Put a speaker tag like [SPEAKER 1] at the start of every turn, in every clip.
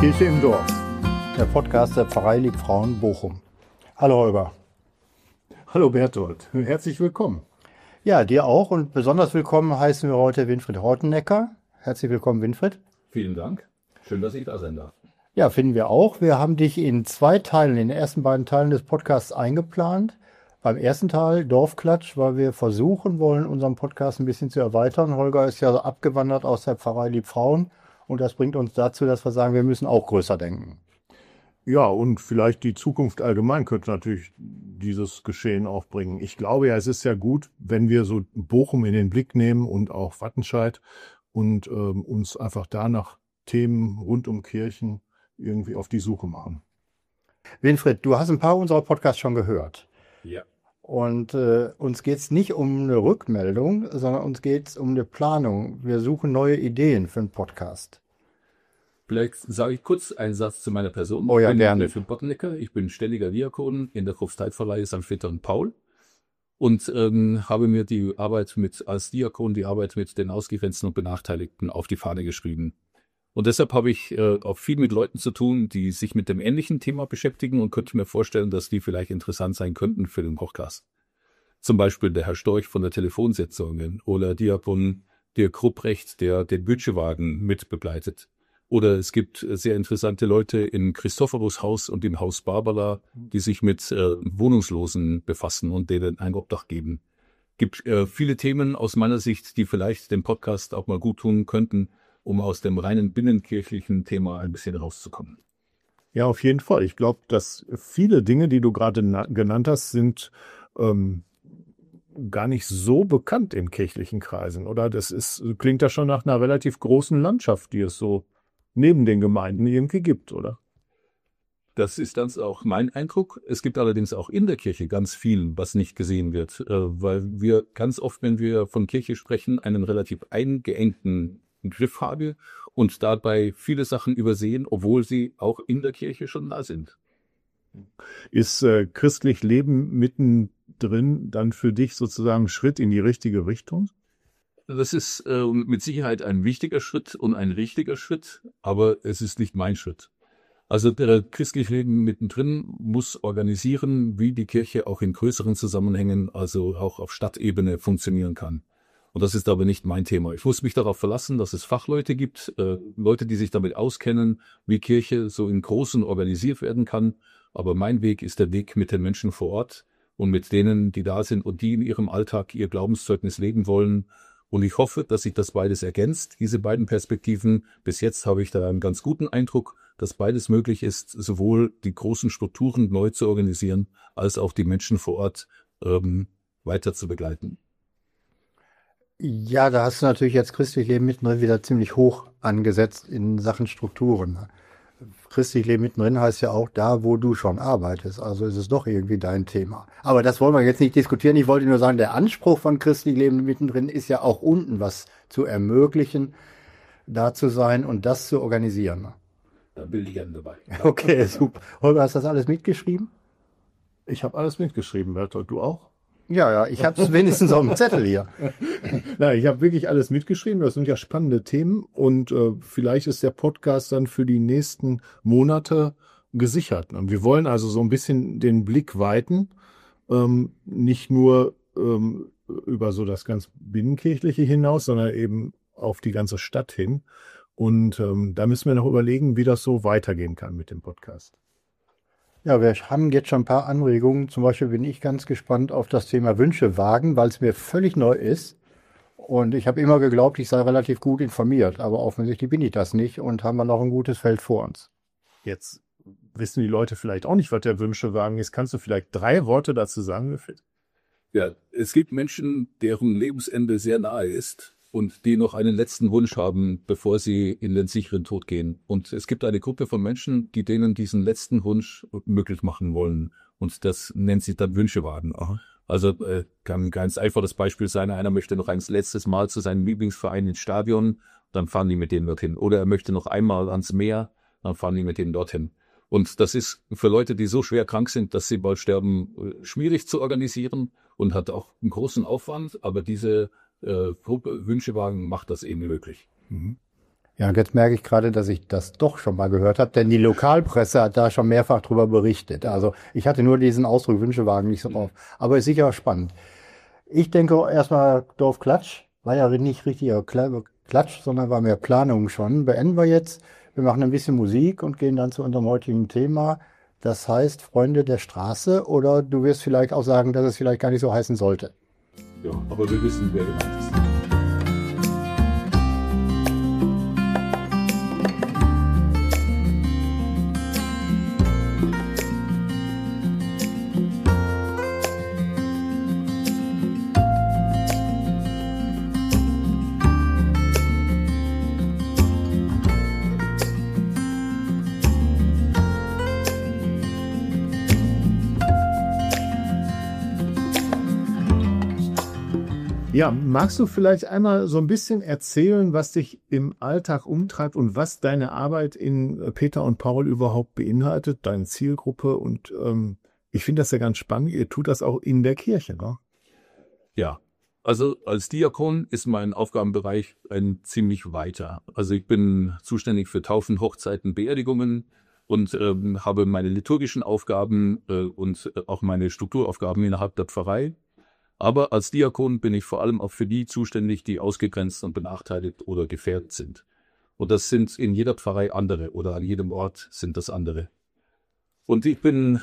[SPEAKER 1] Kirche im Dorf, der Podcast der Pfarrei Liebfrauen Bochum. Hallo Holger.
[SPEAKER 2] Hallo Berthold, herzlich willkommen.
[SPEAKER 1] Ja, dir auch und besonders willkommen heißen wir heute Winfried Hortenecker. Herzlich willkommen, Winfried.
[SPEAKER 3] Vielen Dank. Schön, dass ich da sein darf.
[SPEAKER 1] Ja, finden wir auch. Wir haben dich in 2 Teilen, in den ersten beiden Teilen des Podcasts eingeplant. Beim ersten Teil Dorfklatsch, weil wir versuchen wollen, unseren Podcast ein bisschen zu erweitern. Holger ist ja abgewandert aus der Pfarrei Liebfrauen und das bringt uns dazu, dass wir sagen, wir müssen auch größer denken.
[SPEAKER 2] Ja, und vielleicht die Zukunft allgemein könnte natürlich dieses Geschehen auch bringen. Ich glaube ja, es ist ja gut, wenn wir so Bochum in den Blick nehmen und auch Wattenscheid und uns einfach da nach Themen rund um Kirchen irgendwie auf die Suche machen.
[SPEAKER 1] Winfried, du hast ein paar unserer Podcasts schon gehört.
[SPEAKER 3] Ja.
[SPEAKER 1] Und uns geht es nicht um eine Rückmeldung, sondern uns geht es um eine Planung. Wir suchen neue Ideen für einen Podcast.
[SPEAKER 3] Vielleicht sage ich kurz einen Satz zu meiner Person.
[SPEAKER 1] Oh ja,
[SPEAKER 3] ich bin
[SPEAKER 1] gerne.
[SPEAKER 3] Winfried Hortenecker. Ich bin ständiger Diakon in der Propsteipfarrei St. Peter und Paul und habe mir als Diakon die Arbeit mit den Ausgegrenzten und Benachteiligten auf die Fahne geschrieben. Und deshalb habe ich auch viel mit Leuten zu tun, die sich mit dem ähnlichen Thema beschäftigen und könnte mir vorstellen, dass die vielleicht interessant sein könnten für den Podcast. Zum Beispiel der Herr Storch von der Telefonsetzung oder Diakon Dirk Rupprecht, der den Bütschewagen mit begleitet. Oder es gibt sehr interessante Leute im Christophorushaus und im Haus Barbara, die sich mit Wohnungslosen befassen und denen ein Obdach geben. Gibt viele Themen aus meiner Sicht, die vielleicht dem Podcast auch mal gut tun könnten, um aus dem reinen binnenkirchlichen Thema ein bisschen rauszukommen.
[SPEAKER 2] Ja, auf jeden Fall. Ich glaube, dass viele Dinge, die du gerade genannt hast, sind gar nicht so bekannt in kirchlichen Kreisen, oder? Klingt ja schon nach einer relativ großen Landschaft, die es so neben den Gemeinden irgendwie gibt, oder?
[SPEAKER 3] Das ist ganz auch mein Eindruck. Es gibt allerdings auch in der Kirche ganz viel, was nicht gesehen wird, weil wir ganz oft, wenn wir von Kirche sprechen, einen relativ eingeengten Griff haben und dabei viele Sachen übersehen, obwohl sie auch in der Kirche schon da sind.
[SPEAKER 2] Ist christlich Leben mittendrin dann für dich sozusagen ein Schritt in die richtige Richtung?
[SPEAKER 3] Das ist mit Sicherheit ein wichtiger Schritt und ein richtiger Schritt, aber es ist nicht mein Schritt. Also der christliche Leben mittendrin muss organisieren, wie die Kirche auch in größeren Zusammenhängen, also auch auf Stadtebene funktionieren kann. Und das ist aber nicht mein Thema. Ich muss mich darauf verlassen, dass es Fachleute gibt, Leute, die sich damit auskennen, wie Kirche so in Großen organisiert werden kann. Aber mein Weg ist der Weg mit den Menschen vor Ort und mit denen, die da sind und die in ihrem Alltag ihr Glaubenszeugnis leben wollen. Und ich hoffe, dass sich das beides ergänzt, diese beiden Perspektiven. Bis jetzt habe ich da einen ganz guten Eindruck, dass beides möglich ist, sowohl die großen Strukturen neu zu organisieren, als auch die Menschen vor Ort weiter zu begleiten.
[SPEAKER 1] Ja, da hast du natürlich jetzt christlich Leben mittendrin wieder ziemlich hoch angesetzt in Sachen Strukturen. Christlich Leben mittendrin heißt ja auch da, wo du schon arbeitest. Also ist es doch irgendwie dein Thema. Aber das wollen wir jetzt nicht diskutieren. Ich wollte nur sagen, der Anspruch von christlich Leben mittendrin ist ja auch unten was zu ermöglichen, da zu sein und das zu organisieren.
[SPEAKER 3] Da bin ich gerne dabei.
[SPEAKER 1] Okay, super. Holger, hast du das alles mitgeschrieben?
[SPEAKER 2] Ich habe alles mitgeschrieben, Bertolt. Du auch?
[SPEAKER 1] Ja, ich habe es wenigstens auf dem Zettel hier.
[SPEAKER 2] Nein, ich habe wirklich alles mitgeschrieben. Das sind ja spannende Themen und vielleicht ist der Podcast dann für die nächsten Monate gesichert. Und wir wollen also so ein bisschen den Blick weiten, nicht nur über so das ganz Binnenkirchliche hinaus, sondern eben auf die ganze Stadt hin. Und da müssen wir noch überlegen, wie das so weitergehen kann mit dem Podcast.
[SPEAKER 1] Ja, wir haben jetzt schon ein paar Anregungen. Zum Beispiel bin ich ganz gespannt auf das Thema Wünschewagen, weil es mir völlig neu ist. Und ich habe immer geglaubt, ich sei relativ gut informiert. Aber offensichtlich bin ich das nicht und haben wir noch ein gutes Feld vor uns.
[SPEAKER 2] Jetzt wissen die Leute vielleicht auch nicht, was der Wünschewagen ist. Kannst du vielleicht 3 Worte dazu sagen, Wilfried?
[SPEAKER 3] Ja, es gibt Menschen, deren Lebensende sehr nahe ist und die noch einen letzten Wunsch haben, bevor sie in den sicheren Tod gehen. Und es gibt eine Gruppe von Menschen, die denen diesen letzten Wunsch möglich machen wollen. Und das nennt sich dann Wünschewagen. Also kann ein ganz einfaches Beispiel sein, einer möchte noch ein letztes Mal zu seinem Lieblingsverein ins Stadion, dann fahren die mit denen dorthin. Oder er möchte noch einmal ans Meer, dann fahren die mit denen dorthin. Und das ist für Leute, die so schwer krank sind, dass sie bald sterben, schwierig zu organisieren und hat auch einen großen Aufwand. Aber diese Gruppe Wünschewagen macht das eben möglich.
[SPEAKER 2] Mhm.
[SPEAKER 1] Ja, und jetzt merke ich gerade, dass ich das doch schon mal gehört habe, denn die Lokalpresse hat da schon mehrfach drüber berichtet. Also ich hatte nur diesen Ausdruck Wünschewagen nicht so drauf. Aber ist sicher spannend. Ich denke erstmal Dorfklatsch. War ja nicht richtiger Klatsch, sondern war mehr Planung schon. Beenden wir jetzt. Wir machen ein bisschen Musik und gehen dann zu unserem heutigen Thema. Das heißt Freunde der Straße, oder du wirst vielleicht auch sagen, dass es vielleicht gar nicht so heißen sollte.
[SPEAKER 3] Ja, aber wir wissen, wer gemeint ist.
[SPEAKER 2] Ja, magst du vielleicht einmal so ein bisschen erzählen, was dich im Alltag umtreibt und was deine Arbeit in Peter und Paul überhaupt beinhaltet, deine Zielgruppe? Und ich finde das ja ganz spannend. Ihr tut das auch in der Kirche, ne?
[SPEAKER 3] Ja, also als Diakon ist mein Aufgabenbereich ein ziemlich weiter. Also ich bin zuständig für Taufen, Hochzeiten, Beerdigungen und habe meine liturgischen Aufgaben und auch meine Strukturaufgaben innerhalb der Pfarrei. Aber als Diakon bin ich vor allem auch für die zuständig, die ausgegrenzt und benachteiligt oder gefährdet sind. Und das sind in jeder Pfarrei andere oder an jedem Ort sind das andere. Und ich bin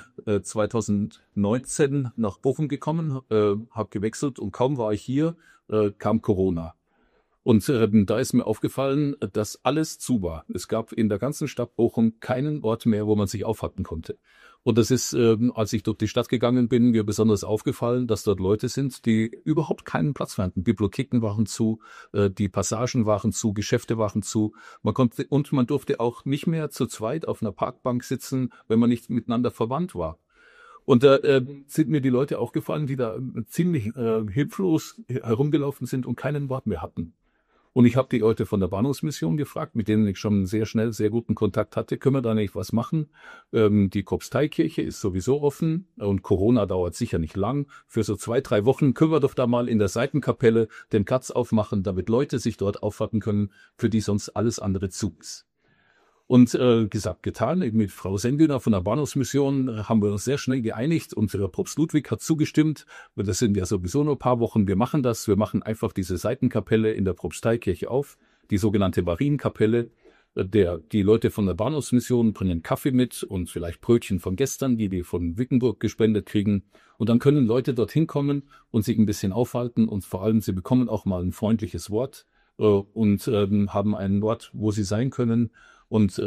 [SPEAKER 3] 2019 nach Bochum gekommen, habe gewechselt und kaum war ich hier, kam Corona. Und da ist mir aufgefallen, dass alles zu war. Es gab in der ganzen Stadt Bochum keinen Ort mehr, wo man sich aufhalten konnte. Und das ist, als ich durch die Stadt gegangen bin, mir besonders aufgefallen, dass dort Leute sind, die überhaupt keinen Platz fanden. Bibliotheken waren zu, die Passagen waren zu, Geschäfte waren zu. Man durfte auch nicht mehr zu zweit auf einer Parkbank sitzen, wenn man nicht miteinander verwandt war. Und da sind mir die Leute aufgefallen, die da ziemlich hilflos herumgelaufen sind und keinen Wort mehr hatten. Und ich habe die Leute von der Bahnhofsmission gefragt, mit denen ich schon sehr schnell sehr guten Kontakt hatte, können wir da nicht was machen? Die Propsteikirche ist sowieso offen und Corona dauert sicher nicht lang. Für so 2-3 Wochen können wir doch da mal in der Seitenkapelle den Platz aufmachen, damit Leute sich dort aufhalten können, für die sonst alles andere zu ist. Und gesagt, getan, mit Frau Sendüner von der Bahnhofsmission haben wir uns sehr schnell geeinigt und der Propst Ludwig hat zugestimmt. Das sind ja sowieso nur ein paar Wochen, wir machen das. Wir machen einfach diese Seitenkapelle in der Propsteikirche auf, die sogenannte Marienkapelle. Die Leute von der Bahnhofsmission bringen Kaffee mit und vielleicht Brötchen von gestern, die von Wickenburg gespendet kriegen. Und dann können Leute dorthin kommen und sich ein bisschen aufhalten und vor allem, sie bekommen auch mal ein freundliches Wort und haben einen Ort, wo sie sein können. Und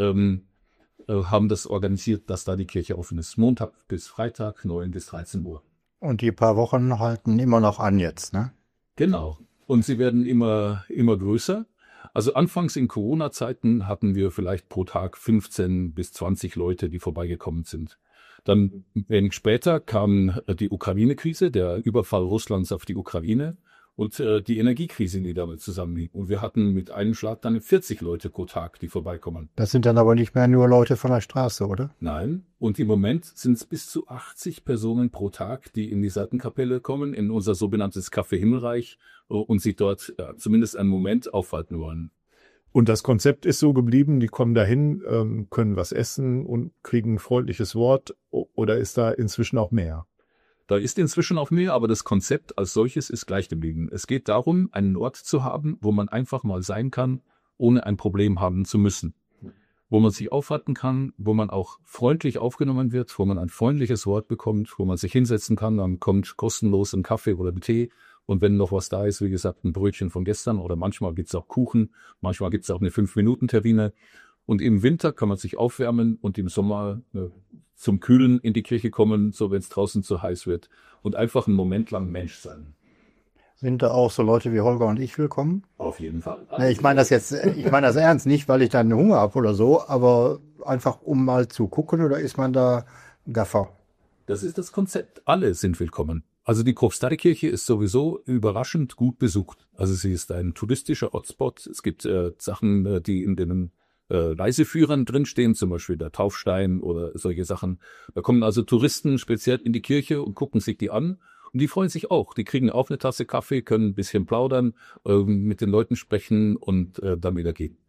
[SPEAKER 3] haben das organisiert, dass da die Kirche offen ist. Montag bis Freitag, 9 bis 13 Uhr.
[SPEAKER 1] Und die paar Wochen halten immer noch an jetzt, ne?
[SPEAKER 3] Genau. Und sie werden immer größer. Also anfangs in Corona-Zeiten hatten wir vielleicht pro Tag 15 bis 20 Leute, die vorbeigekommen sind. Dann wenig später kam die Ukraine-Krise, der Überfall Russlands auf die Ukraine. Und die Energiekrise, die damit zusammenhing. Und wir hatten mit einem Schlag dann 40 Leute pro Tag, die vorbeikommen.
[SPEAKER 1] Das sind dann aber nicht mehr nur Leute von der Straße, oder?
[SPEAKER 3] Nein. Und im Moment sind es bis zu 80 Personen pro Tag, die in die Seitenkapelle kommen, in unser sogenanntes Café Himmelreich und sich dort zumindest einen Moment aufhalten wollen.
[SPEAKER 2] Und das Konzept ist so geblieben, die kommen dahin, können was essen und kriegen ein freundliches Wort, oder ist da inzwischen auch mehr?
[SPEAKER 3] Da ist inzwischen auch mehr, aber das Konzept als solches ist gleich geblieben. Es geht darum, einen Ort zu haben, wo man einfach mal sein kann, ohne ein Problem haben zu müssen. Wo man sich aufhalten kann, wo man auch freundlich aufgenommen wird, wo man ein freundliches Wort bekommt, wo man sich hinsetzen kann, dann kommt kostenlos ein Kaffee oder ein Tee. Und wenn noch was da ist, wie gesagt, ein Brötchen von gestern oder manchmal gibt's auch Kuchen, manchmal gibt's auch eine 5-Minuten-Terrine. Und im Winter kann man sich aufwärmen und im Sommer zum Kühlen in die Kirche kommen, so wenn es draußen zu heiß wird. Und einfach einen Moment lang Mensch sein.
[SPEAKER 1] Sind da auch so Leute wie Holger und ich willkommen?
[SPEAKER 3] Auf jeden Fall.
[SPEAKER 1] Ich meine das ernst, nicht weil ich dann Hunger habe oder so, aber einfach um mal zu gucken, oder ist man da Gaffer?
[SPEAKER 3] Das ist das Konzept. Alle sind willkommen. Also die Propsteikirche ist sowieso überraschend gut besucht. Also sie ist ein touristischer Hotspot. Es gibt Sachen, die in den Reiseführern drinstehen, zum Beispiel der Taufstein oder solche Sachen. Da kommen also Touristen speziell in die Kirche und gucken sich die an. Und die freuen sich auch. Die kriegen auch eine Tasse Kaffee, können ein bisschen plaudern, mit den Leuten sprechen und dann wieder gehen.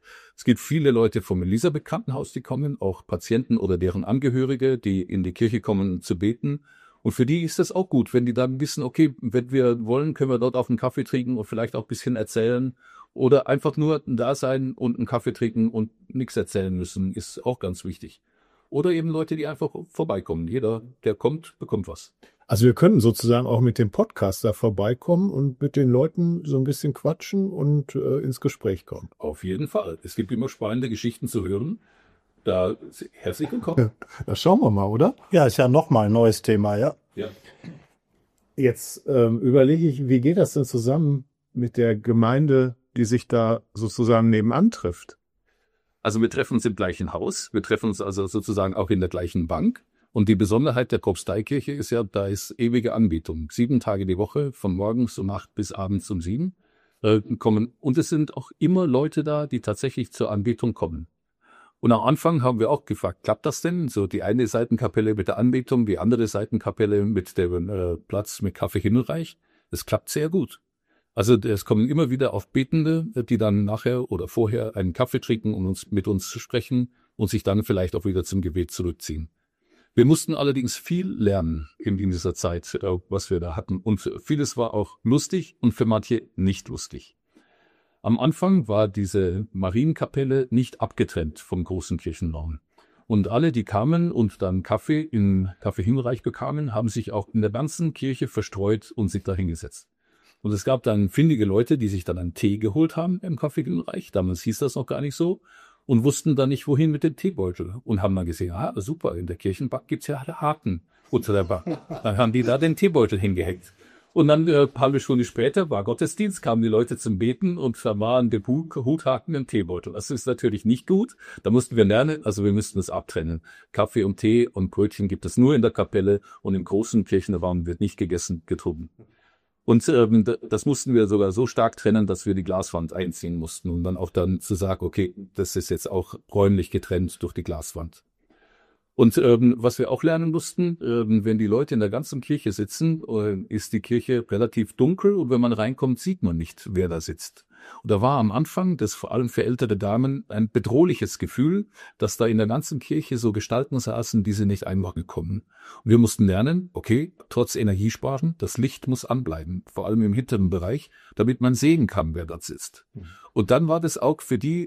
[SPEAKER 3] Es gibt viele Leute vom Elisabeth-Krankenhaus, die kommen, auch Patienten oder deren Angehörige, die in die Kirche kommen zu beten. Und für die ist das auch gut, wenn die dann wissen, okay, wenn wir wollen, können wir dort auf einen Kaffee trinken und vielleicht auch ein bisschen erzählen. Oder einfach nur da sein und einen Kaffee trinken und nichts erzählen müssen, ist auch ganz wichtig. Oder eben Leute, die einfach vorbeikommen. Jeder, der kommt, bekommt was.
[SPEAKER 2] Also wir können sozusagen auch mit dem Podcast da vorbeikommen und mit den Leuten so ein bisschen quatschen und ins Gespräch kommen.
[SPEAKER 3] Auf jeden Fall. Es gibt immer spannende Geschichten zu hören. Da herzlich willkommen.
[SPEAKER 2] Das schauen wir mal, oder?
[SPEAKER 1] Ja, ist ja nochmal ein neues Thema, ja.
[SPEAKER 3] Ja.
[SPEAKER 2] Jetzt überlege ich, wie geht das denn zusammen mit der Gemeinde, die sich da sozusagen nebenan trifft?
[SPEAKER 3] Also wir treffen uns im gleichen Haus. Wir treffen uns also sozusagen auch in der gleichen Bank. Und die Besonderheit der Propsteikirche ist ja, da ist ewige Anbetung. 7 Tage die Woche, von morgens um 8 bis abends um 7 kommen. Und es sind auch immer Leute da, die tatsächlich zur Anbetung kommen. Und am Anfang haben wir auch gefragt, klappt das denn? So die eine Seitenkapelle mit der Anbetung, die andere Seitenkapelle mit dem Platz mit Kaffee Himmelreich. Das klappt sehr gut. Also es kommen immer wieder auf Betende, die dann nachher oder vorher einen Kaffee trinken, um mit uns zu sprechen und sich dann vielleicht auch wieder zum Gebet zurückziehen. Wir mussten allerdings viel lernen in dieser Zeit, was wir da hatten. Und vieles war auch lustig und für manche nicht lustig. Am Anfang war diese Marienkapelle nicht abgetrennt vom großen Kirchenraum. Und alle, die kamen und dann Kaffee in Kaffee Himmelreich bekamen, haben sich auch in der ganzen Kirche verstreut und sich da hingesetzt. Und es gab dann findige Leute, die sich dann einen Tee geholt haben im Kaffee Himmelreich. Damals hieß das noch gar nicht so. Und wussten dann nicht, wohin mit dem Teebeutel. Und haben dann gesehen, super, in der Kirchenbank gibt's ja Haken unter der Bank. Dann haben die da den Teebeutel hingehängt. Und dann ein paar Stunden später war Gottesdienst, kamen die Leute zum Beten und da waren der Huthaken im Teebeutel. Das ist natürlich nicht gut. Da mussten wir lernen, also wir müssten es abtrennen. Kaffee und Tee und Brötchen gibt es nur in der Kapelle und im großen Kirchenraum wird nicht gegessen, getrunken. Und das mussten wir sogar so stark trennen, dass wir die Glaswand einziehen mussten und dann auch dann zu sagen, okay, das ist jetzt auch räumlich getrennt durch die Glaswand. Und was wir auch lernen mussten, wenn die Leute in der ganzen Kirche sitzen, ist die Kirche relativ dunkel und wenn man reinkommt, sieht man nicht, wer da sitzt. Und da war am Anfang, das vor allem für ältere Damen, ein bedrohliches Gefühl, dass da in der ganzen Kirche so Gestalten saßen, die sie nicht einordnen konnten. Und wir mussten lernen, okay, trotz Energiesparen, das Licht muss anbleiben, vor allem im hinteren Bereich, damit man sehen kann, wer da sitzt. Und dann war das auch für die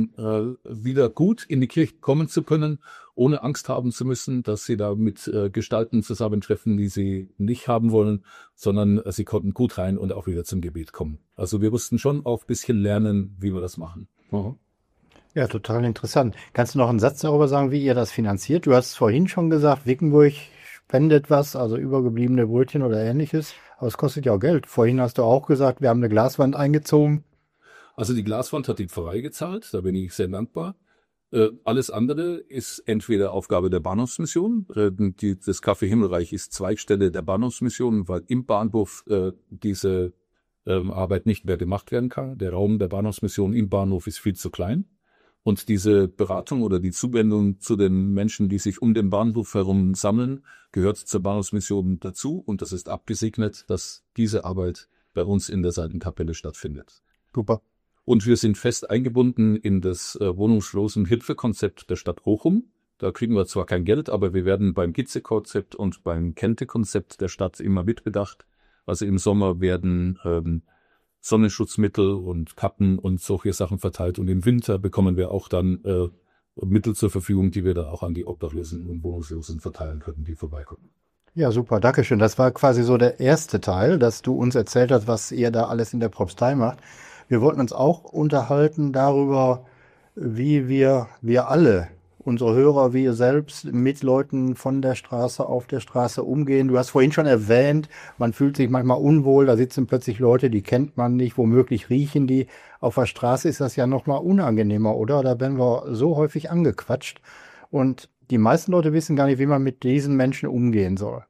[SPEAKER 3] wieder gut, in die Kirche kommen zu können, ohne Angst haben zu müssen, dass sie da mit Gestalten zusammentreffen, die sie nicht haben wollen, sondern sie konnten gut rein und auch wieder zum Gebet kommen. Also wir mussten schon auch ein bisschen lernen, wie wir das machen.
[SPEAKER 1] Mhm. Ja, total interessant. Kannst du noch einen Satz darüber sagen, wie ihr das finanziert? Du hast vorhin schon gesagt, Wickenburg spendet was, also übergebliebene Brötchen oder ähnliches. Aber es kostet ja auch Geld. Vorhin hast du auch gesagt, wir haben eine Glaswand eingezogen.
[SPEAKER 3] Also die Glaswand hat die Pfarrei gezahlt, da bin ich sehr dankbar. Alles andere ist entweder Aufgabe der Bahnhofsmission. Das Café Himmelreich ist Zweigstelle der Bahnhofsmission, weil im Bahnhof diese Arbeit nicht mehr gemacht werden kann. Der Raum der Bahnhofsmission im Bahnhof ist viel zu klein. Und diese Beratung oder die Zuwendung zu den Menschen, die sich um den Bahnhof herum sammeln, gehört zur Bahnhofsmission dazu. Und das ist abgesegnet, dass diese Arbeit bei uns in der Seitenkapelle stattfindet.
[SPEAKER 1] Super.
[SPEAKER 3] Und wir sind fest eingebunden in das Wohnungslosenhilfekonzept der Stadt Bochum. Da kriegen wir zwar kein Geld, aber wir werden beim Gitze-Konzept und beim Kente-Konzept der Stadt immer mitbedacht. Also im Sommer werden Sonnenschutzmittel und Kappen und solche Sachen verteilt. Und im Winter bekommen wir auch dann Mittel zur Verfügung, die wir dann auch an die Obdachlosen und Wohnungslosen verteilen können, die vorbeikommen.
[SPEAKER 1] Ja, super, Dankeschön. Das war quasi so der erste Teil, dass du uns erzählt hast, was ihr da alles in der Propstei macht. Wir wollten uns auch unterhalten darüber, wie wir alle, unsere Hörer, wie ihr selbst, mit Leuten von der Straße, auf der Straße umgehen. Du hast vorhin schon erwähnt, man fühlt sich manchmal unwohl, da sitzen plötzlich Leute, die kennt man nicht, womöglich riechen die. Auf der Straße ist das ja nochmal unangenehmer, oder? Da werden wir so häufig angequatscht. Und die meisten Leute wissen gar nicht, wie man mit diesen Menschen umgehen soll.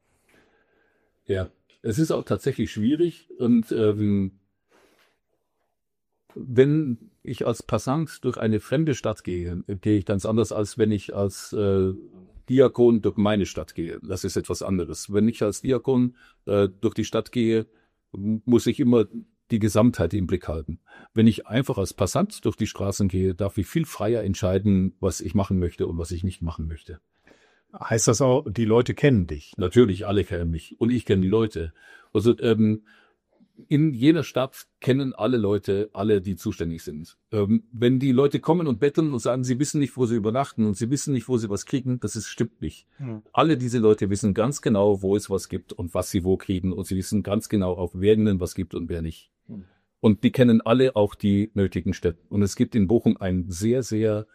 [SPEAKER 3] Ja, es ist auch tatsächlich schwierig und wenn ich als Passant durch eine fremde Stadt gehe, gehe ich ganz anders, als wenn ich als Diakon durch meine Stadt gehe. Das ist etwas anderes. Wenn ich als Diakon durch die Stadt gehe, muss ich immer die Gesamtheit im Blick halten. Wenn ich einfach als Passant durch die Straßen gehe, darf ich viel freier entscheiden, was ich machen möchte und was ich nicht machen möchte.
[SPEAKER 2] Heißt das auch, die Leute kennen dich?
[SPEAKER 3] Natürlich, alle kennen mich und ich kenne die Leute. Also in jeder Stadt kennen alle Leute, alle, die zuständig sind. Wenn die Leute kommen und betteln und sagen, sie wissen nicht, wo sie übernachten und sie wissen nicht, wo sie was kriegen, stimmt nicht. Alle diese Leute wissen ganz genau, wo es was gibt und was sie wo kriegen und sie wissen ganz genau auch, wer ihnen was gibt und wer nicht. Und die kennen alle auch die nötigen Städte. Und es gibt in Bochum ein sehr, sehr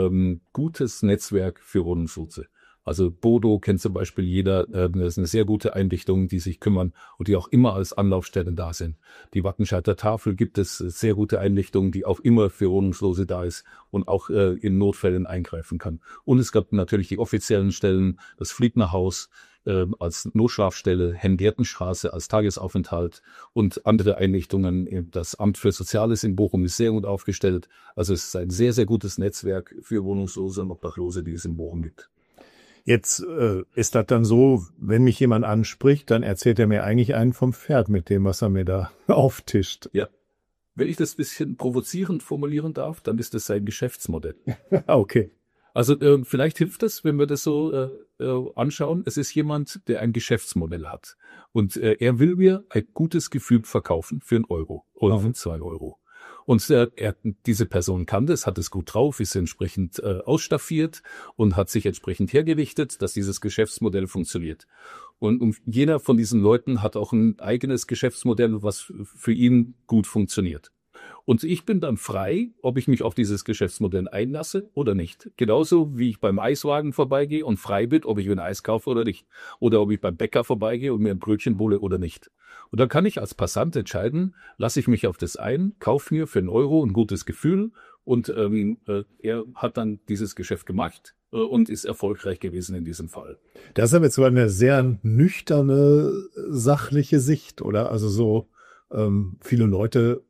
[SPEAKER 3] gutes Netzwerk für Wohnungsschutze. Also Bodo kennt zum Beispiel jeder, das ist eine sehr gute Einrichtung, die sich kümmern und die auch immer als Anlaufstellen da sind. Die Wattenscheider Tafel gibt es sehr gute Einrichtungen, die auch immer für Wohnungslose da ist und auch in Notfällen eingreifen kann. Und es gab natürlich die offiziellen Stellen, das Fliednerhaus als Notschlafstelle, Henriettenstraße als Tagesaufenthalt und andere Einrichtungen. Das Amt für Soziales in Bochum ist sehr gut aufgestellt. Also es ist ein sehr, sehr gutes Netzwerk für Wohnungslose und Obdachlose, die es in Bochum gibt.
[SPEAKER 2] Jetzt ist das dann so, wenn mich jemand anspricht, dann erzählt er mir eigentlich einen vom Pferd mit dem, was er mir da auftischt.
[SPEAKER 3] Ja. Wenn ich das ein bisschen provozierend formulieren darf, dann ist das sein Geschäftsmodell.
[SPEAKER 2] Okay.
[SPEAKER 3] Also vielleicht hilft es, wenn wir das so anschauen. Es ist jemand, der ein Geschäftsmodell hat. Und er will mir ein gutes Gefühl verkaufen für 1 Euro oder für 2 Euro. Und diese Person kann das, hat es gut drauf, ist entsprechend ausstaffiert und hat sich entsprechend hergerichtet, dass dieses Geschäftsmodell funktioniert. Und jeder von diesen Leuten hat auch ein eigenes Geschäftsmodell, was für ihn gut funktioniert. Und ich bin dann frei, ob ich mich auf dieses Geschäftsmodell einlasse oder nicht. Genauso wie ich beim Eiswagen vorbeigehe und frei bin, ob ich mir ein Eis kaufe oder nicht. Oder ob ich beim Bäcker vorbeigehe und mir ein Brötchen hole oder nicht. Und dann kann ich als Passant entscheiden, lasse ich mich auf das ein, kaufe mir für 1 Euro ein gutes Gefühl und er hat dann dieses Geschäft gemacht und ist erfolgreich gewesen in diesem Fall.
[SPEAKER 2] Das ist aber jetzt eine sehr nüchterne, sachliche Sicht, oder? Also so viele Leute,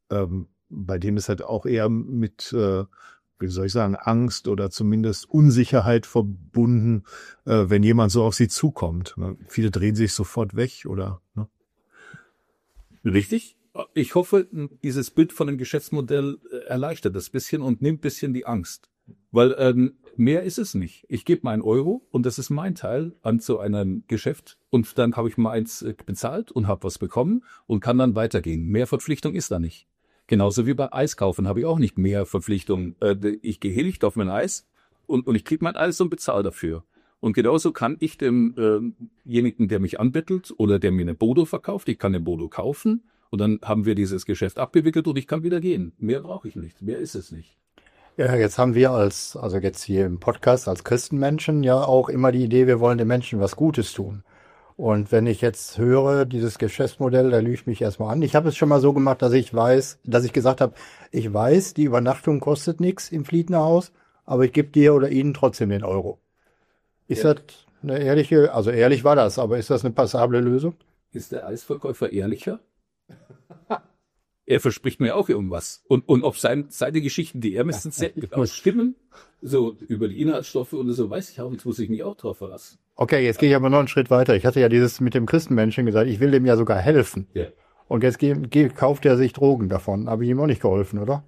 [SPEAKER 2] bei denen ist halt auch eher mit, wie soll ich sagen, Angst oder zumindest Unsicherheit verbunden, wenn jemand so auf sie zukommt. Viele drehen sich sofort weg, oder? Ne?
[SPEAKER 3] Richtig. Ich hoffe, dieses Bild von dem Geschäftsmodell erleichtert das bisschen und nimmt ein bisschen die Angst. Weil mehr ist es nicht. Ich gebe mal 1 Euro und das ist mein Teil an so einem Geschäft und dann habe ich mal eins bezahlt und habe was bekommen und kann dann weitergehen. Mehr Verpflichtung ist da nicht. Genauso wie bei Eiskaufen habe ich auch nicht mehr Verpflichtung. Ich gehe hin, ich kaufe mir ein Eis und ich kriege mein Eis und bezahle dafür. Und genauso kann ich demjenigen, der mich anbettelt oder der mir eine Bodo verkauft, ich kann eine Bodo kaufen und dann haben wir dieses Geschäft abgewickelt und ich kann wieder gehen. Mehr brauche ich nicht, mehr ist es nicht.
[SPEAKER 1] Ja, jetzt haben wir also jetzt hier im Podcast als Christenmenschen ja auch immer die Idee, wir wollen den Menschen was Gutes tun. Und wenn ich jetzt höre, dieses Geschäftsmodell, da lüge ich mich erstmal an. Ich habe es schon mal so gemacht, dass ich gesagt habe, ich weiß, die Übernachtung kostet nichts im Fliednerhaus, aber ich gebe dir oder ihnen trotzdem den Euro. Ist das eine ehrliche, also ehrlich war das, aber ist das eine passable Lösung?
[SPEAKER 3] Ist der Eisverkäufer ehrlicher? Er verspricht mir auch irgendwas. Und ob seine Geschichten, die er meistens sehr genau stimmen, so über die Inhaltsstoffe oder so, weiß ich auch, jetzt muss ich mich auch drauf verlassen.
[SPEAKER 1] Okay, jetzt gehe ich aber noch einen Schritt weiter. Ich hatte ja dieses mit dem Christenmenschen gesagt, ich will dem ja sogar helfen.
[SPEAKER 3] Ja.
[SPEAKER 1] Und jetzt kauft er sich Drogen davon. Habe ich ihm auch nicht geholfen, oder?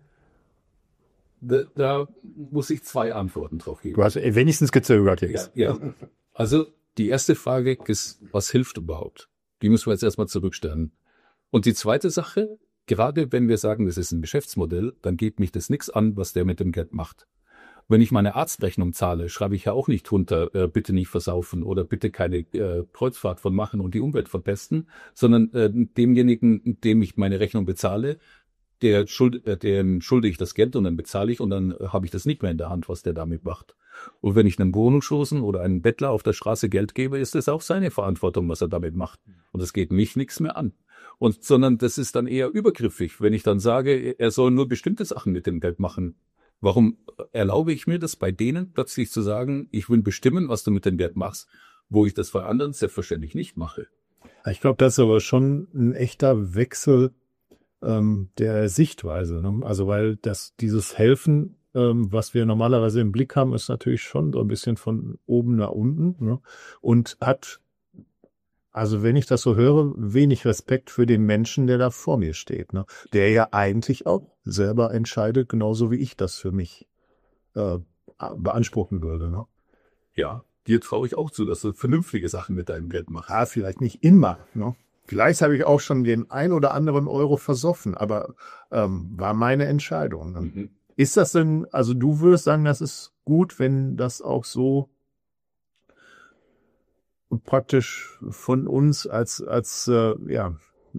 [SPEAKER 3] Da muss ich 2 Antworten drauf geben.
[SPEAKER 1] Du hast wenigstens gezögert jetzt.
[SPEAKER 3] Ja. Also die erste Frage ist, was hilft überhaupt? Die müssen wir jetzt erstmal zurückstellen. Und die zweite Sache, gerade wenn wir sagen, das ist ein Geschäftsmodell, dann geht mich das nichts an, was der mit dem Geld macht. Wenn ich meine Arztrechnung zahle, schreibe ich ja auch nicht drunter, bitte nicht versaufen oder bitte keine Kreuzfahrt von machen und die Umwelt verpesten, sondern demjenigen, dem ich meine Rechnung bezahle, dem schulde ich das Geld und dann bezahle ich und dann habe ich das nicht mehr in der Hand, was der damit macht. Und wenn ich einem Wohnungslosen oder einem Bettler auf der Straße Geld gebe, ist es auch seine Verantwortung, was er damit macht. Und es geht mich nichts mehr an. Sondern das ist dann eher übergriffig, wenn ich dann sage, er soll nur bestimmte Sachen mit dem Geld machen. Warum erlaube ich mir das bei denen plötzlich zu sagen, ich will bestimmen, was du mit dem Geld machst, wo ich das bei anderen selbstverständlich nicht mache?
[SPEAKER 2] Ich glaube, das ist aber schon ein echter Wechsel der Sichtweise. Ne? Also weil dieses Helfen, was wir normalerweise im Blick haben, ist natürlich schon so ein bisschen von oben nach unten, ne? Und hat Also wenn ich das so höre, wenig Respekt für den Menschen, der da vor mir steht, ne? Der ja eigentlich auch selber entscheidet, genauso wie ich das für mich beanspruchen würde. Ne?
[SPEAKER 3] Ja, dir traue ich auch zu, dass du vernünftige Sachen mit deinem Geld machst.
[SPEAKER 2] Ja, vielleicht nicht immer. Ne? Vielleicht habe ich auch schon den ein oder anderen Euro versoffen, aber war meine Entscheidung. Ne?
[SPEAKER 3] Mhm.
[SPEAKER 2] Ist das denn, also du würdest sagen, das ist gut, wenn das auch so praktisch von uns als ja,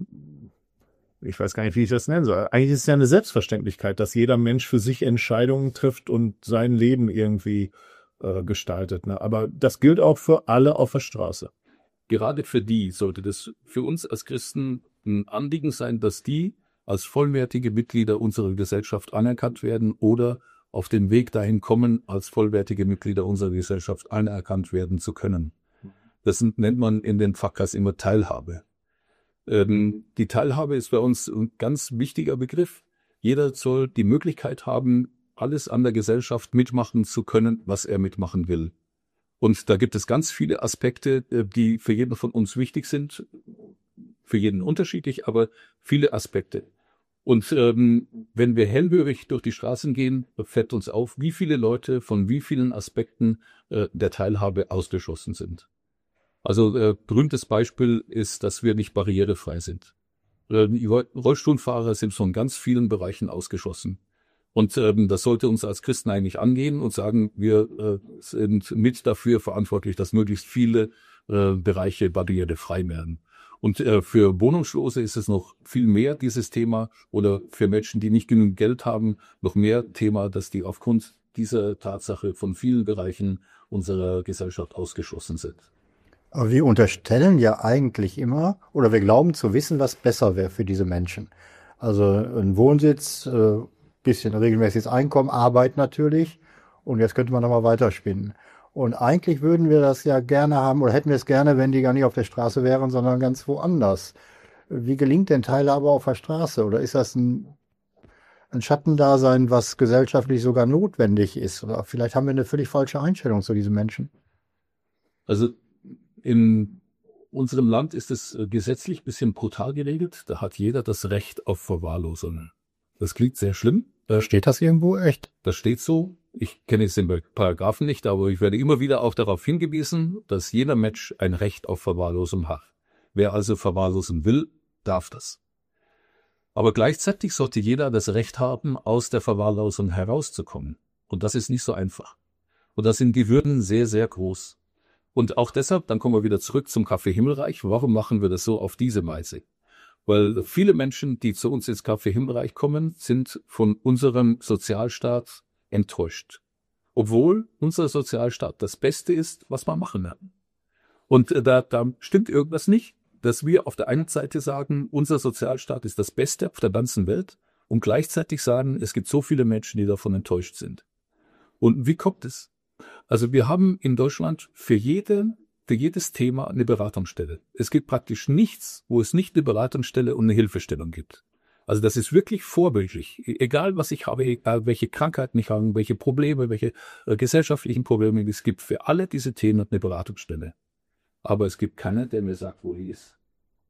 [SPEAKER 2] ich weiß gar nicht, wie ich das nennen soll. Eigentlich ist es ja eine Selbstverständlichkeit, dass jeder Mensch für sich Entscheidungen trifft und sein Leben irgendwie gestaltet. Ne? Aber das gilt auch für alle auf der Straße.
[SPEAKER 3] Gerade für die sollte das für uns als Christen ein Anliegen sein, dass die als vollwertige Mitglieder unserer Gesellschaft anerkannt werden oder auf den Weg dahin kommen, als vollwertige Mitglieder unserer Gesellschaft anerkannt werden zu können. Das nennt man in den Fachkreis immer Teilhabe. Die Teilhabe ist bei uns ein ganz wichtiger Begriff. Jeder soll die Möglichkeit haben, alles an der Gesellschaft mitmachen zu können, was er mitmachen will. Und da gibt es ganz viele Aspekte, die für jeden von uns wichtig sind, für jeden unterschiedlich, aber viele Aspekte. Und wenn wir hellhörig durch die Straßen gehen, fällt uns auf, wie viele Leute von wie vielen Aspekten der Teilhabe ausgeschlossen sind. Also berühmtes Beispiel ist, dass wir nicht barrierefrei sind. Die Rollstuhlfahrer sind von ganz vielen Bereichen ausgeschlossen. Und das sollte uns als Christen eigentlich angehen und sagen, wir sind mit dafür verantwortlich, dass möglichst viele Bereiche barrierefrei werden. Und für Wohnungslose ist es noch viel mehr dieses Thema oder für Menschen, die nicht genügend Geld haben, noch mehr Thema, dass die aufgrund dieser Tatsache von vielen Bereichen unserer Gesellschaft ausgeschlossen sind.
[SPEAKER 1] Aber wir unterstellen ja eigentlich immer, oder wir glauben zu wissen, was besser wäre für diese Menschen. Also ein Wohnsitz, bisschen regelmäßiges Einkommen, Arbeit natürlich. Und jetzt könnte man nochmal weiterspinnen. Und eigentlich würden wir das ja gerne haben, oder hätten wir es gerne, wenn die gar nicht auf der Straße wären, sondern ganz woanders. Wie gelingt denn Teilhabe auf der Straße? Oder ist das ein Schattendasein, was gesellschaftlich sogar notwendig ist? Oder vielleicht haben wir eine völlig falsche Einstellung zu diesen Menschen.
[SPEAKER 3] Also in unserem Land ist es gesetzlich ein bisschen brutal geregelt. Da hat jeder das Recht auf Verwahrlosung. Das klingt sehr schlimm.
[SPEAKER 1] Steht das irgendwo echt?
[SPEAKER 3] Das steht so. Ich kenne jetzt den Paragraphen nicht, aber ich werde immer wieder auch darauf hingewiesen, dass jeder Mensch ein Recht auf Verwahrlosung hat. Wer also verwahrlosen will, darf das. Aber gleichzeitig sollte jeder das Recht haben, aus der Verwahrlosung herauszukommen. Und das ist nicht so einfach. Und da sind die Hürden sehr, sehr groß. Und auch deshalb, dann kommen wir wieder zurück zum Café Himmelreich. Warum machen wir das so auf diese Weise? Weil viele Menschen, die zu uns ins Café Himmelreich kommen, sind von unserem Sozialstaat enttäuscht. Obwohl unser Sozialstaat das Beste ist, was man machen kann. Und da stimmt irgendwas nicht, dass wir auf der einen Seite sagen, unser Sozialstaat ist das Beste auf der ganzen Welt und gleichzeitig sagen, es gibt so viele Menschen, die davon enttäuscht sind. Und wie kommt es? Also wir haben in Deutschland für jedes Thema eine Beratungsstelle. Es gibt praktisch nichts, wo es nicht eine Beratungsstelle und eine Hilfestellung gibt. Also das ist wirklich vorbildlich. Egal was ich habe, egal welche Krankheiten ich habe, welche Probleme, welche gesellschaftlichen Probleme es gibt, für alle diese Themen eine Beratungsstelle. Aber es gibt keiner, der mir sagt, wo die ist.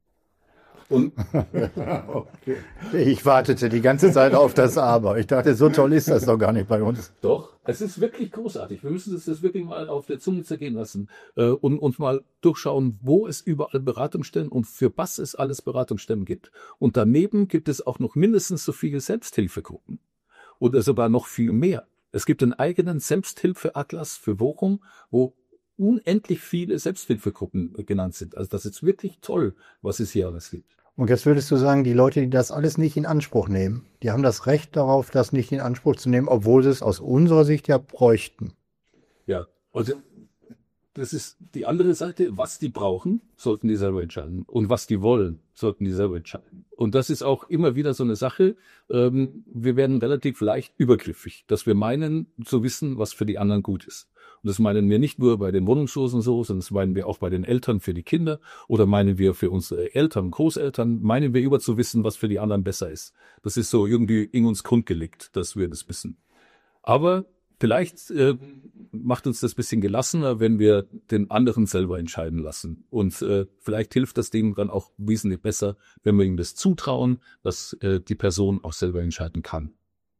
[SPEAKER 3] Und
[SPEAKER 1] okay. Ich wartete die ganze Zeit auf das Aber. Ich dachte, so toll ist das doch gar nicht bei uns.
[SPEAKER 3] Doch, es ist wirklich großartig. Wir müssen das wirklich mal auf der Zunge zergehen lassen und uns mal durchschauen, wo es überall Beratungsstellen und für was es alles Beratungsstellen gibt. Und daneben gibt es auch noch mindestens so viele Selbsthilfegruppen. Oder sogar noch viel mehr. Es gibt einen eigenen Selbsthilfeatlas für Bochum, wo unendlich viele Selbsthilfegruppen genannt sind. Also das ist wirklich toll, was es hier alles gibt.
[SPEAKER 1] Und jetzt würdest du sagen, die Leute, die das alles nicht in Anspruch nehmen, die haben das Recht darauf, das nicht in Anspruch zu nehmen, obwohl sie es aus unserer Sicht ja bräuchten.
[SPEAKER 3] Ja, also das ist die andere Seite. Was die brauchen, sollten die selber entscheiden. Und was die wollen, sollten die selber entscheiden. Und das ist auch immer wieder so eine Sache. Wir werden relativ leicht übergriffig, dass wir meinen zu wissen, was für die anderen gut ist. Und das meinen wir nicht nur bei den Wohnungslosen so, sondern das meinen wir auch bei den Eltern für die Kinder oder meinen wir für unsere Eltern, Großeltern, meinen wir über zu wissen, was für die anderen besser ist. Das ist so irgendwie in uns grundgelegt, dass wir das wissen. Aber vielleicht macht uns das ein bisschen gelassener, wenn wir den anderen selber entscheiden lassen. Und vielleicht hilft das dem dann auch wesentlich besser, wenn wir ihm das zutrauen, dass die Person auch selber entscheiden kann.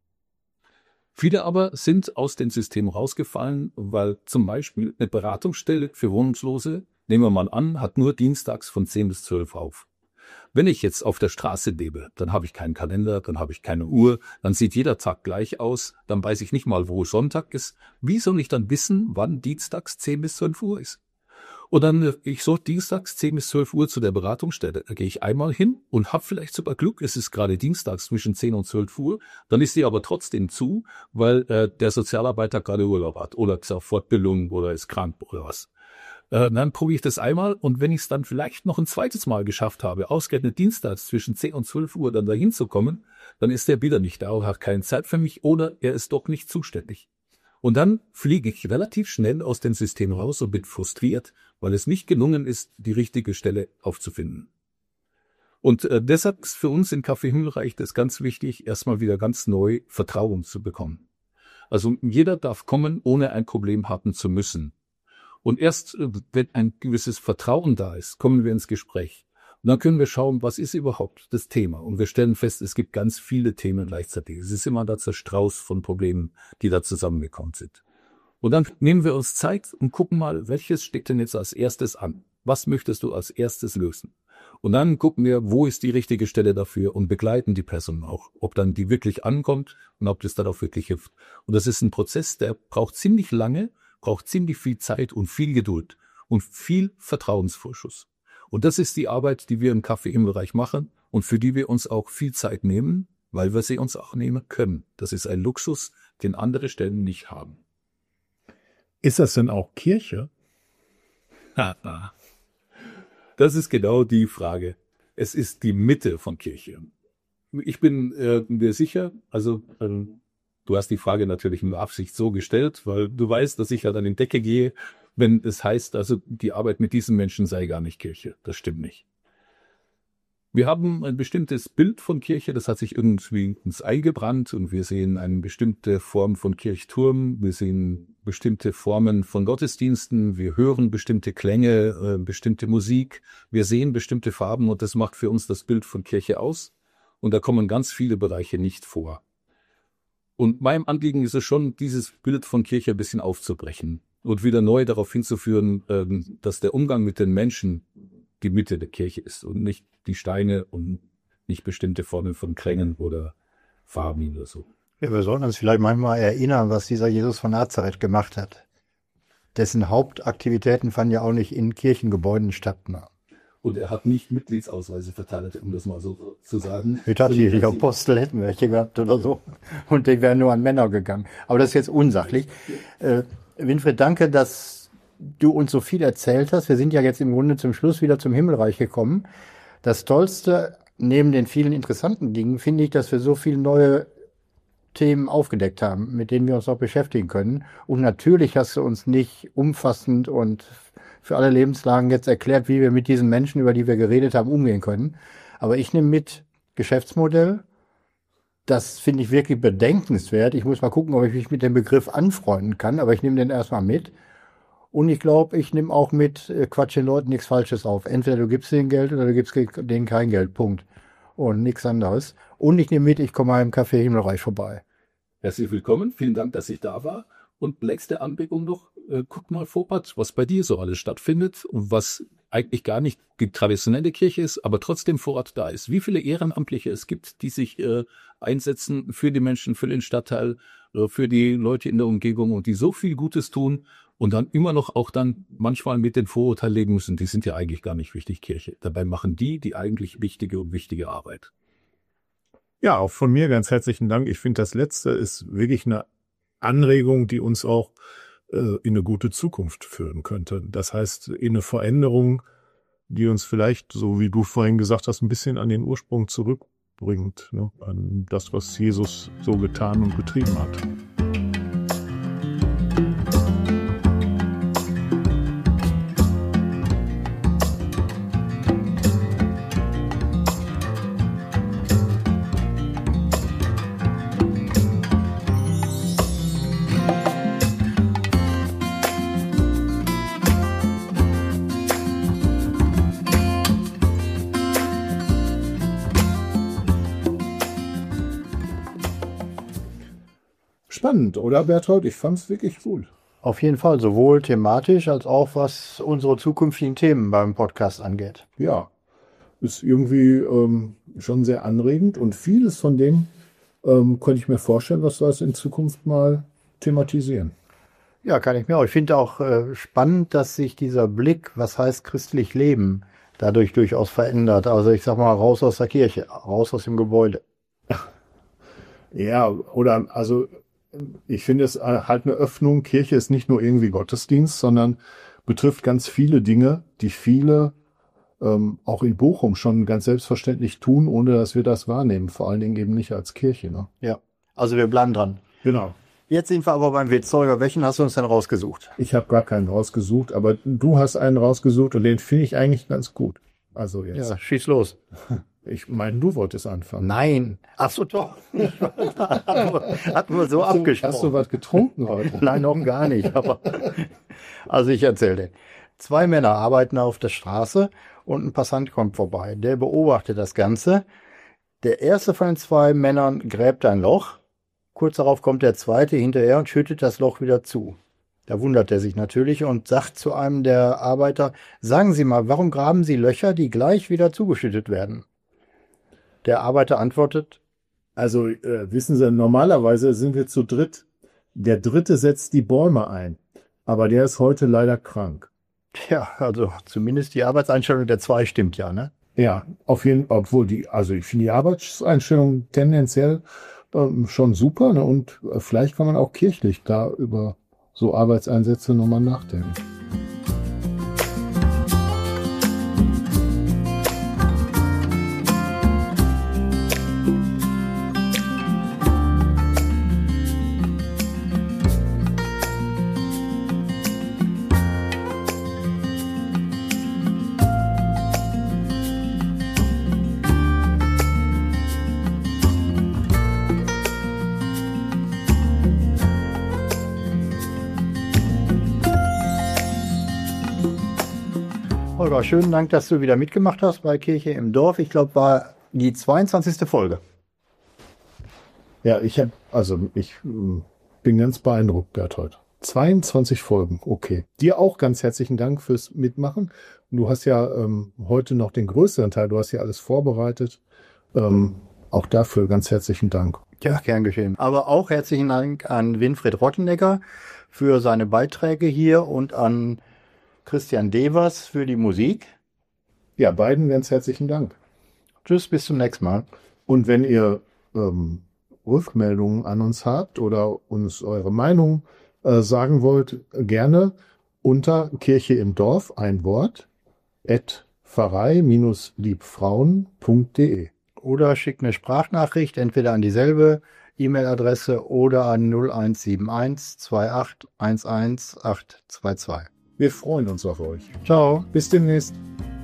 [SPEAKER 3] Viele aber sind aus dem System rausgefallen, weil zum Beispiel eine Beratungsstelle für Wohnungslose, nehmen wir mal an, hat nur dienstags von 10 bis 12 auf. Wenn ich jetzt auf der Straße lebe, dann habe ich keinen Kalender, dann habe ich keine Uhr, dann sieht jeder Tag gleich aus, dann weiß ich nicht mal, wo Sonntag ist. Wie soll ich dann wissen, wann dienstags 10 bis 12 Uhr ist? Und dann, ich so dienstags 10 bis 12 Uhr zu der Beratungsstelle, da gehe ich einmal hin und habe vielleicht sogar Glück, es ist gerade dienstags zwischen 10 und 12 Uhr, dann ist die aber trotzdem zu, weil der Sozialarbeiter gerade Urlaub hat oder ist auf Fortbildung oder ist krank oder was. Dann probiere ich das einmal und wenn ich es dann vielleicht noch ein zweites Mal geschafft habe, ausgerechnet dienstags zwischen 10 und 12 Uhr dann dahin zu kommen, dann ist der wieder nicht da und hat keine Zeit für mich oder er ist doch nicht zuständig. Und dann fliege ich relativ schnell aus dem System raus und bin frustriert, weil es nicht gelungen ist, die richtige Stelle aufzufinden. Und deshalb ist für uns in Café Himmelreich das ganz wichtig, erstmal wieder ganz neu Vertrauen zu bekommen. Also jeder darf kommen, ohne ein Problem haben zu müssen. Und erst, wenn ein gewisses Vertrauen da ist, kommen wir ins Gespräch. Und dann können wir schauen, was ist überhaupt das Thema. Und wir stellen fest, es gibt ganz viele Themen gleichzeitig. Es ist immer der Strauß von Problemen, die da zusammengekommen sind. Und dann nehmen wir uns Zeit und gucken mal, welches steht denn jetzt als erstes an? Was möchtest du als erstes lösen? Und dann gucken wir, wo ist die richtige Stelle dafür und begleiten die Person auch, ob dann die wirklich ankommt und ob das dann auch wirklich hilft. Und das ist ein Prozess, der braucht ziemlich lange, braucht ziemlich viel Zeit und viel Geduld und viel Vertrauensvorschuss. Und das ist die Arbeit, die wir im Café Himmelreich machen und für die wir uns auch viel Zeit nehmen, weil wir sie uns auch nehmen können. Das ist ein Luxus, den andere Stellen nicht haben.
[SPEAKER 2] Ist das denn auch Kirche?
[SPEAKER 3] Das ist genau die Frage. Es ist die Mitte von Kirche. Ich bin mir sicher, also du hast die Frage natürlich mit Absicht so gestellt, weil du weißt, dass ich ja dann in Decke gehe, wenn es heißt, also die Arbeit mit diesen Menschen sei gar nicht Kirche. Das stimmt nicht. Wir haben ein bestimmtes Bild von Kirche, das hat sich irgendwie ins eingebrannt und wir sehen eine bestimmte Form von Kirchturm, wir sehen bestimmte Formen von Gottesdiensten, wir hören bestimmte Klänge, bestimmte Musik, wir sehen bestimmte Farben und das macht für uns das Bild von Kirche aus und da kommen ganz viele Bereiche nicht vor. Und meinem Anliegen ist es schon, dieses Bild von Kirche ein bisschen aufzubrechen und wieder neu darauf hinzuführen, dass der Umgang mit den Menschen die Mitte der Kirche ist und nicht die Steine und nicht bestimmte Formen von Klängen oder Farben oder so.
[SPEAKER 1] Ja, wir sollten uns vielleicht manchmal erinnern, was dieser Jesus von Nazareth gemacht hat. Dessen Hauptaktivitäten fanden ja auch nicht in Kirchengebäuden statt. Ne?
[SPEAKER 3] Und er hat nicht Mitgliedsausweise verteilt, um das mal so zu sagen.
[SPEAKER 1] Ich dachte, die Apostel hätten welche gehabt oder so. Und die wären nur an Männer gegangen. Aber das ist jetzt unsachlich. Winfried, danke, dass du uns so viel erzählt hast. Wir sind ja jetzt im Grunde zum Schluss wieder zum Himmelreich gekommen. Das Tollste, neben den vielen interessanten Dingen, finde ich, dass wir so viele neue Themen aufgedeckt haben, mit denen wir uns auch beschäftigen können. Und natürlich hast du uns nicht umfassend und für alle Lebenslagen jetzt erklärt, wie wir mit diesen Menschen, über die wir geredet haben, umgehen können. Aber ich nehme mit Geschäftsmodell. Das finde ich wirklich bedenkenswert. Ich muss mal gucken, ob ich mich mit dem Begriff anfreunden kann, aber ich nehme den erstmal mit. Und ich glaube, ich nehme auch mit, quatsch den Leuten nichts Falsches auf. Entweder du gibst denen Geld oder du gibst denen kein Geld. Punkt. Und nichts anderes. Und ich nehme mit, ich komme mal im Café Himmelreich vorbei.
[SPEAKER 3] Herzlich willkommen. Vielen Dank, dass ich da war. Und letzte Anregung noch, guck mal, Vorpart, was bei dir so alles stattfindet und was eigentlich gar nicht die traditionelle Kirche ist, aber trotzdem vor Ort da ist. Wie viele Ehrenamtliche es gibt, die sich einsetzen für die Menschen, für den Stadtteil, für die Leute in der Umgebung und die so viel Gutes tun und dann immer noch auch dann manchmal mit den Vorurteilen leben müssen, die sind ja eigentlich gar nicht wichtig Kirche. Dabei machen die eigentlich wichtige Arbeit.
[SPEAKER 2] Ja, auch von mir ganz herzlichen Dank. Ich finde, das Letzte ist wirklich eine Anregung, die uns auch in eine gute Zukunft führen könnte. Das heißt, in eine Veränderung, die uns vielleicht, so wie du vorhin gesagt hast, ein bisschen an den Ursprung zurückbringt, ne? An das, was Jesus so getan und getrieben hat. spannend, oder Berthold? Ich fand es wirklich gut.
[SPEAKER 1] Auf jeden Fall, sowohl thematisch als auch was unsere zukünftigen Themen beim Podcast angeht.
[SPEAKER 2] Ja, ist irgendwie schon sehr anregend und vieles von dem könnte ich mir vorstellen, was wir in Zukunft mal thematisieren.
[SPEAKER 1] Ja, kann ich mir auch. Ich finde auch spannend, dass sich dieser Blick, was heißt christlich Leben, dadurch durchaus verändert. Also ich sag mal, raus aus der Kirche, raus aus dem Gebäude.
[SPEAKER 2] Ja, oder also ich finde es halt eine Öffnung. Kirche ist nicht nur irgendwie Gottesdienst, sondern betrifft ganz viele Dinge, die viele auch in Bochum schon ganz selbstverständlich tun, ohne dass wir das wahrnehmen. Vor allen Dingen eben nicht als Kirche. Ne?
[SPEAKER 1] Ja, also wir bleiben dran.
[SPEAKER 2] Genau.
[SPEAKER 1] Jetzt sind wir aber beim Witz. Holger, welchen hast du uns denn rausgesucht?
[SPEAKER 2] Ich habe gar keinen rausgesucht, aber du hast einen rausgesucht und den finde ich eigentlich ganz gut. Also jetzt.
[SPEAKER 1] Ja, schieß los.
[SPEAKER 2] Ich meine, du wolltest anfangen.
[SPEAKER 1] Nein. Ach so, doch. Hatten wir so abgesprochen.
[SPEAKER 2] Hast du was getrunken heute?
[SPEAKER 1] Nein, noch gar nicht. Aber also ich erzähle dir. 2 Männer arbeiten auf der Straße und ein Passant kommt vorbei. Der beobachtet das Ganze. Der erste von den 2 Männern gräbt ein Loch. Kurz darauf kommt der zweite hinterher und schüttet das Loch wieder zu. Da wundert er sich natürlich und sagt zu einem der Arbeiter, sagen Sie mal, warum graben Sie Löcher, die gleich wieder zugeschüttet werden? Der Arbeiter antwortet,
[SPEAKER 2] Also wissen Sie, normalerweise sind wir zu dritt. Der dritte setzt die Bäume ein, aber der ist heute leider krank.
[SPEAKER 1] ja, also zumindest die Arbeitseinstellung der 2 stimmt ja, ne?
[SPEAKER 2] Ja, auf jeden Fall, obwohl also ich finde die Arbeitseinstellung tendenziell schon super, ne? Und vielleicht kann man auch kirchlich da über so Arbeitseinsätze nochmal nachdenken.
[SPEAKER 1] Holger, schönen Dank, dass du wieder mitgemacht hast bei Kirche im Dorf. Ich glaube, war die 22. Folge.
[SPEAKER 2] Ja, ich bin ganz beeindruckt, Berthold. 22 Folgen, okay. Dir auch ganz herzlichen Dank fürs Mitmachen. Du hast ja heute noch den größeren Teil, du hast ja alles vorbereitet. Auch dafür ganz herzlichen Dank.
[SPEAKER 1] Ja, gern geschehen. Aber auch herzlichen Dank an Winfried Rottenegger für seine Beiträge hier und an Christian Devers für die Musik.
[SPEAKER 2] Ja, beiden ganz herzlichen Dank.
[SPEAKER 1] Tschüss, bis zum nächsten Mal.
[SPEAKER 2] Und wenn ihr Rückmeldungen an uns habt oder uns eure Meinung sagen wollt, gerne unter Kirche im Dorf, ein Wort, @pfarrei-liebfrauen.de.
[SPEAKER 1] Oder schickt eine Sprachnachricht entweder an dieselbe E-Mail-Adresse oder an 0171 28 11 822.
[SPEAKER 2] Wir freuen uns auf euch.
[SPEAKER 1] Ciao.
[SPEAKER 2] Bis demnächst.